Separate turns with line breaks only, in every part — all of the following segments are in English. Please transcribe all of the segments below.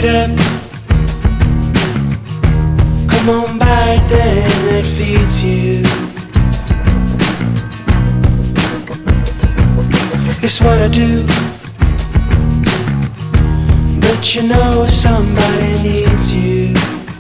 up. Come on by then, it feeds you. It's what I do. But you know somebody needs you.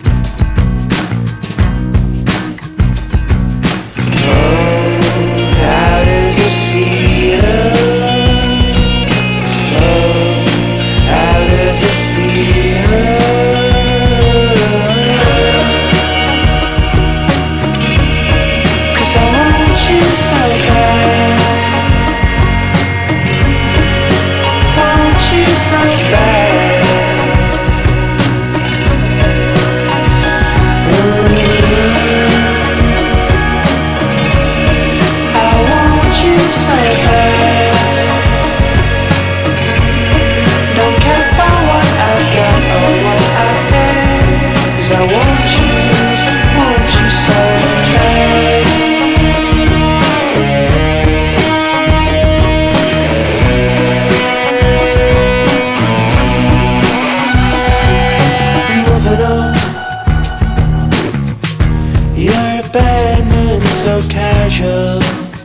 So casual,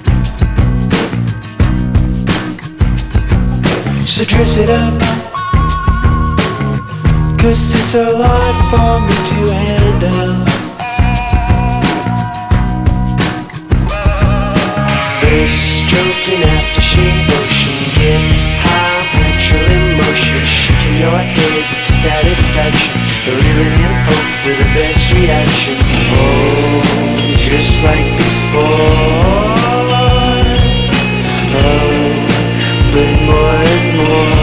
so dress it up, 'cause it's a lot for me to handle. This stroking after shade motion, get high natural emotion, shaking your head with satisfaction, living in hope for the best reaction. Oh, just like before, oh, but more and more.